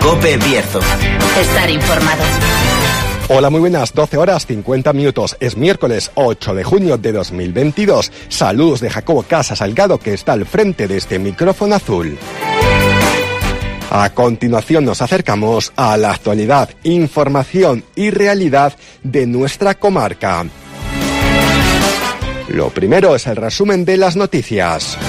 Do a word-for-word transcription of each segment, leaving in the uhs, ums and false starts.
COPE Bierzo. Estar informado. Hola, muy buenas, doce horas cincuenta minutos. Es miércoles ocho de junio de dos mil veintidós. Saludos de Jacobo Casa Salgado, que está al frente de este micrófono azul. A continuación nos acercamos a la actualidad, información y realidad de nuestra comarca. Lo primero es el resumen de las noticias.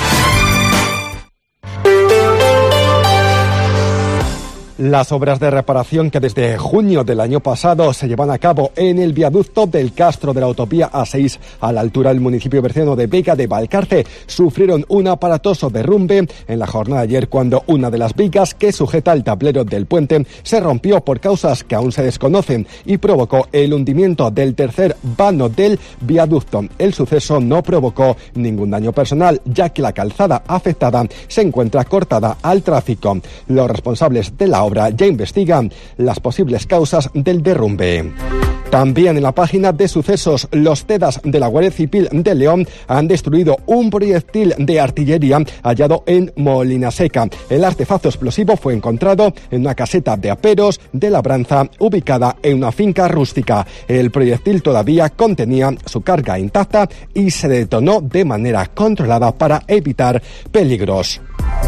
Las obras de reparación que desde junio del año pasado se llevan a cabo en el viaducto del Castro de la autovía A seis a la altura del municipio berciano de Vega de Valcarce sufrieron un aparatoso derrumbe en la jornada de ayer cuando una de las vigas que sujeta el tablero del puente se rompió por causas que aún se desconocen y provocó el hundimiento del tercer vano del viaducto. El suceso no provocó ningún daño personal, ya que la calzada afectada se encuentra cortada al tráfico. Los responsables de la obra ya investigan las posibles causas del derrumbe. También en la página de sucesos, los TEDAS de la Guardia Civil de León han destruido un proyectil de artillería hallado en Molinaseca. El artefacto explosivo fue encontrado en una caseta de aperos de labranza ubicada en una finca rústica. El proyectil todavía contenía su carga intacta y se detonó de manera controlada para evitar peligros.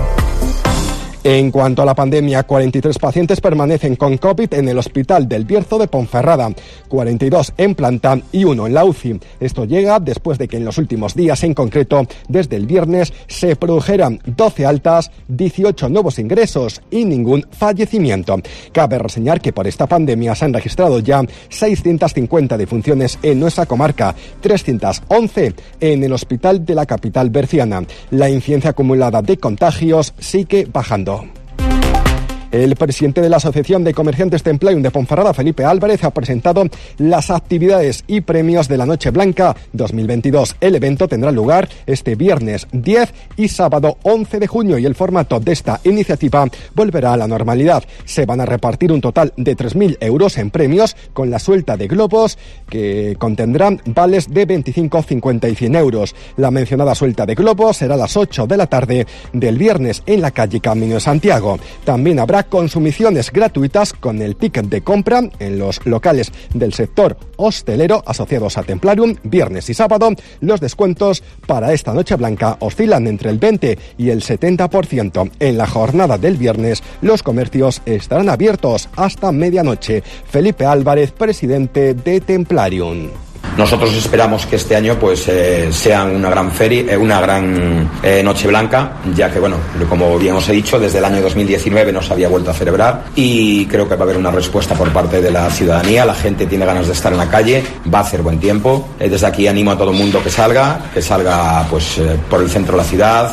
En cuanto a la pandemia, cuarenta y tres pacientes permanecen con COVID en el Hospital del Bierzo de Ponferrada, cuarenta y dos en planta y uno en la U C I. Esto llega después de que en los últimos días, en concreto desde el viernes, se produjeran doce altas, dieciocho nuevos ingresos y ningún fallecimiento. Cabe reseñar que por esta pandemia se han registrado ya seiscientas cincuenta defunciones en nuestra comarca, trescientas once en el hospital de la capital berciana. La incidencia acumulada de contagios sigue bajando. El presidente de la Asociación de Comerciantes Templarium de Ponferrada, Felipe Álvarez, ha presentado las actividades y premios de la Noche Blanca dos mil veintidós. El evento tendrá lugar este viernes diez y sábado once de junio y el formato de esta iniciativa volverá a la normalidad. Se van a repartir un total de tres mil euros en premios con la suelta de globos que contendrán vales de veinticinco, cincuenta y cien euros. La mencionada suelta de globos será a las ocho de la tarde del viernes en la calle Camino de Santiago. También habrá consumiciones gratuitas con el ticket de compra en los locales del sector hostelero asociados a Templarium. Viernes y sábado, los descuentos para esta Noche Blanca oscilan entre el veinte y el setenta por ciento. En la jornada del viernes, los comercios estarán abiertos hasta medianoche. Felipe Álvarez, presidente de Templarium. Nosotros esperamos que este año pues eh, sea una gran feria, eh, una gran eh, Noche Blanca, ya que, bueno, como bien os he dicho, desde el año dos mil diecinueve no se había vuelto a celebrar y creo que va a haber una respuesta por parte de la ciudadanía. La gente tiene ganas de estar en la calle, va a hacer buen tiempo. Eh, desde aquí animo a todo el mundo que salga, que salga pues eh, por el centro de la ciudad.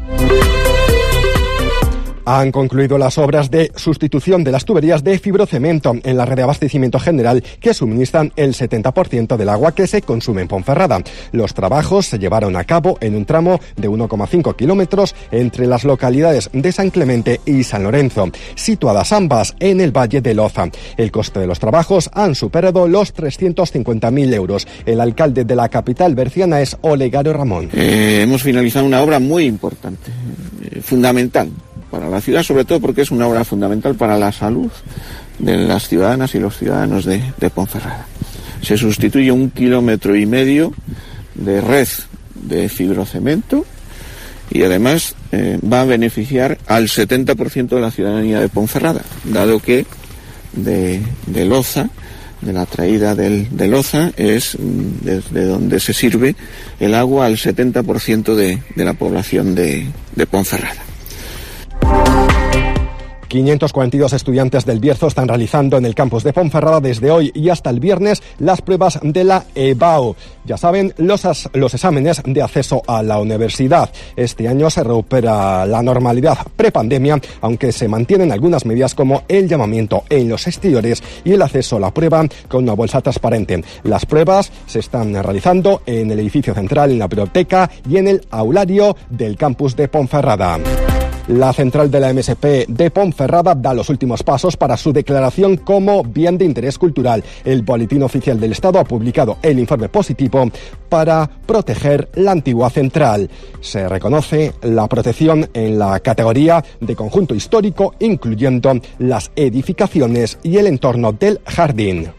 Han concluido las obras de sustitución de las tuberías de fibrocemento en la red de abastecimiento general que suministran el setenta por ciento del agua que se consume en Ponferrada. Los trabajos se llevaron a cabo en un tramo de uno coma cinco kilómetros entre las localidades de San Clemente y San Lorenzo, situadas ambas en el Valle de Loza. El coste de los trabajos han superado los trescientos cincuenta mil euros. El alcalde de la capital berciana es Olegario Ramón. Eh, hemos finalizado una obra muy importante, eh, fundamental para la ciudad, sobre todo porque es una obra fundamental para la salud de las ciudadanas y los ciudadanos de, de Ponferrada. Se sustituye un kilómetro y medio de red de fibrocemento y además eh, va a beneficiar al setenta por ciento de la ciudadanía de Ponferrada, dado que de, de Loza, de la traída del, de Loza, es desde donde se sirve el agua al setenta por ciento de, de la población de, de Ponferrada. quinientos cuarenta y dos estudiantes del Bierzo están realizando en el campus de Ponferrada desde hoy y hasta el viernes las pruebas de la E B A U. Ya saben, los, as, los exámenes de acceso a la universidad. Este año se recupera la normalidad prepandemia, aunque se mantienen algunas medidas como el llamamiento en los exteriores y el acceso a la prueba con una bolsa transparente. Las pruebas se están realizando en el edificio central, en la biblioteca y en el aulario del campus de Ponferrada. La central de la M S P de Ponferrada da los últimos pasos para su declaración como bien de interés cultural. El Boletín Oficial del Estado ha publicado el informe positivo para proteger la antigua central. Se reconoce la protección en la categoría de conjunto histórico, incluyendo las edificaciones y el entorno del jardín.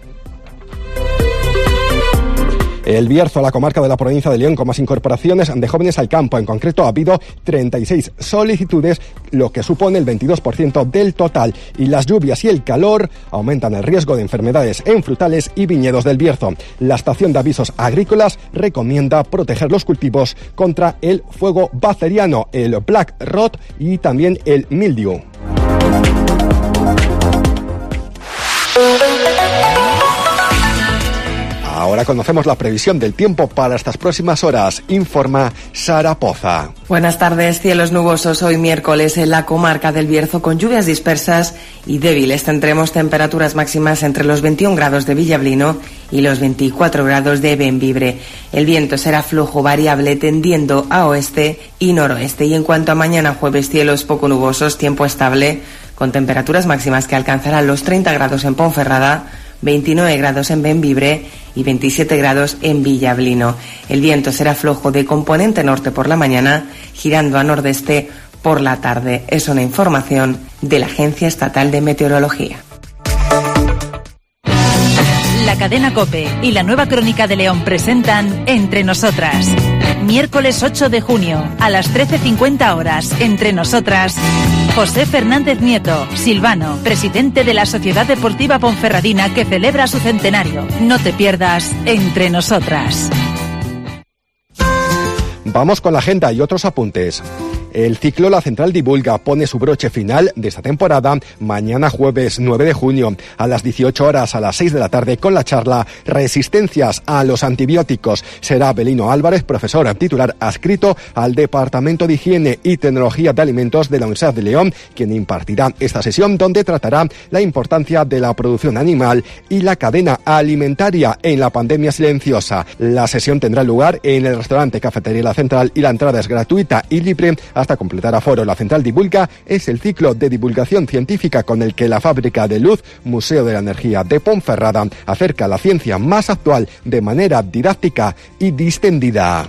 El Bierzo, la comarca de la provincia de León con más incorporaciones de jóvenes al campo. En concreto, ha habido treinta y seis solicitudes, lo que supone el veintidós por ciento del total. Y las lluvias y el calor aumentan el riesgo de enfermedades en frutales y viñedos del Bierzo. La estación de avisos agrícolas recomienda proteger los cultivos contra el fuego bacteriano, el black rot y también el mildew. Ahora conocemos la previsión del tiempo para estas próximas horas. Informa Sara Poza. Buenas tardes. Cielos nubosos hoy miércoles en la comarca del Bierzo con lluvias dispersas y débiles. Tendremos temperaturas máximas entre los veintiún grados de Villablino y los veinticuatro grados de Bembibre. El viento será flojo variable tendiendo a oeste y noroeste. Y en cuanto a mañana jueves, cielos poco nubosos, tiempo estable con temperaturas máximas que alcanzarán los treinta grados en Ponferrada, veintinueve grados en Bembibre y veintisiete grados en Villablino. El viento será flojo de componente norte por la mañana, girando a nordeste por la tarde. Es una información de la Agencia Estatal de Meteorología. La cadena COPE y la Nueva Crónica de León presentan Entre Nosotras. Miércoles ocho de junio, a las trece cincuenta horas, Entre Nosotras, José Fernández Nieto, Silvano, presidente de la Sociedad Deportiva Ponferradina que celebra su centenario. No te pierdas Entre Nosotras. Vamos con la agenda y otros apuntes. El ciclo La Central Divulga pone su broche final de esta temporada mañana jueves nueve de junio a las dieciocho horas a las seis de la tarde con la charla Resistencias a los antibióticos. Será Belino Álvarez, profesor titular adscrito al Departamento de Higiene y Tecnología de Alimentos de la Universidad de León, quien impartirá esta sesión donde tratará la importancia de la producción animal y la cadena alimentaria en la pandemia silenciosa. La sesión tendrá lugar en el restaurante Cafetería La Central y la entrada es gratuita y libre hasta completar aforo. La Central Divulga es el ciclo de divulgación científica con el que la Fábrica de Luz, Museo de la Energía de Ponferrada, acerca la ciencia más actual de manera didáctica y distendida.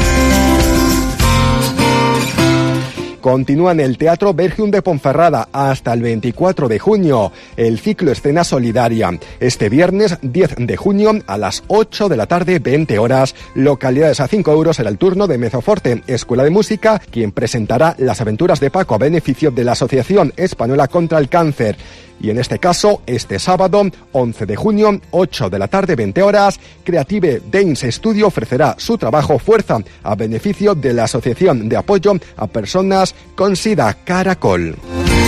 Continúa en el Teatro Bergium de Ponferrada hasta el veinticuatro de junio el ciclo Escena Solidaria. Este viernes diez de junio a las ocho de la tarde, veinte horas, localidades a cinco euros, será el turno de Mezzoforte, Escuela de Música, quien presentará Las aventuras de Paco a beneficio de la Asociación Española contra el Cáncer. Y en este caso, este sábado, once de junio, ocho de la tarde, veinte horas, Creative Dance Studio ofrecerá su trabajo Fuerza a beneficio de la Asociación de Apoyo a Personas con SIDA, Caracol.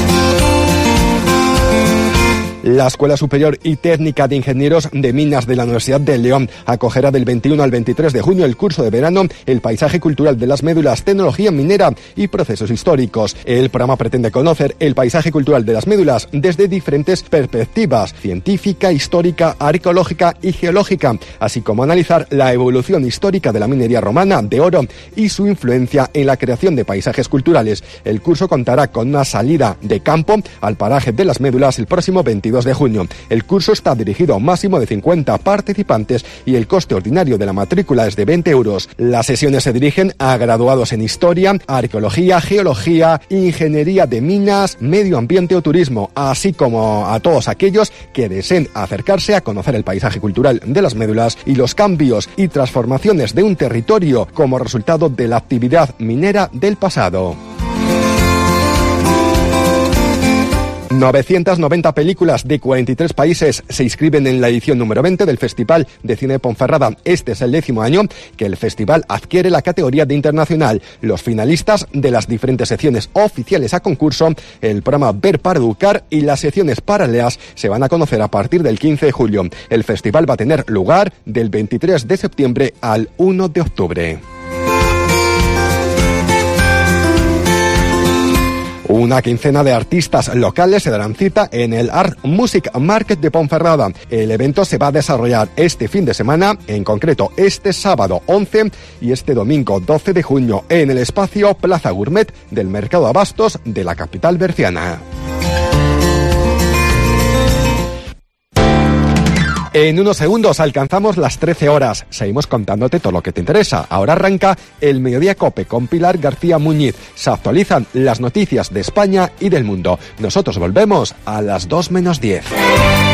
La Escuela Superior y Técnica de Ingenieros de Minas de la Universidad de León acogerá del veintiuno al veintitrés de junio el curso de verano El paisaje cultural de las médulas, tecnología minera y procesos históricos. El programa pretende conocer el paisaje cultural de las médulas desde diferentes perspectivas: científica, histórica, arqueológica y geológica, así como analizar la evolución histórica de la minería romana de oro y su influencia en la creación de paisajes culturales. El curso contará con una salida de campo al paraje de las médulas el próximo veintidós de junio. El curso está dirigido a un máximo de cincuenta participantes y el coste ordinario de la matrícula es de veinte euros. Las sesiones se dirigen a graduados en Historia, Arqueología, Geología, Ingeniería de Minas, Medio Ambiente o Turismo, así como a todos aquellos que deseen acercarse a conocer el paisaje cultural de las médulas y los cambios y transformaciones de un territorio como resultado de la actividad minera del pasado. novecientas noventa películas de cuarenta y tres países se inscriben en la edición número veinte del Festival de Cine de Ponferrada. Este es el décimo año que el festival adquiere la categoría de internacional. Los finalistas de las diferentes secciones oficiales a concurso, el programa Ver para Educar y las secciones paralelas se van a conocer a partir del quince de julio. El festival va a tener lugar del veintitrés de septiembre al uno de octubre. Un Una quincena de artistas locales se darán cita en el Art Music Market de Ponferrada. El evento se va a desarrollar este fin de semana, en concreto este sábado once y este domingo doce de junio en el espacio Plaza Gourmet del Mercado de Abastos de la capital berciana. En unos segundos alcanzamos las trece horas. Seguimos contándote todo lo que te interesa. Ahora arranca el Mediodía Cope con Pilar García Muñiz. Se actualizan las noticias de España y del mundo. Nosotros volvemos a las dos menos diez.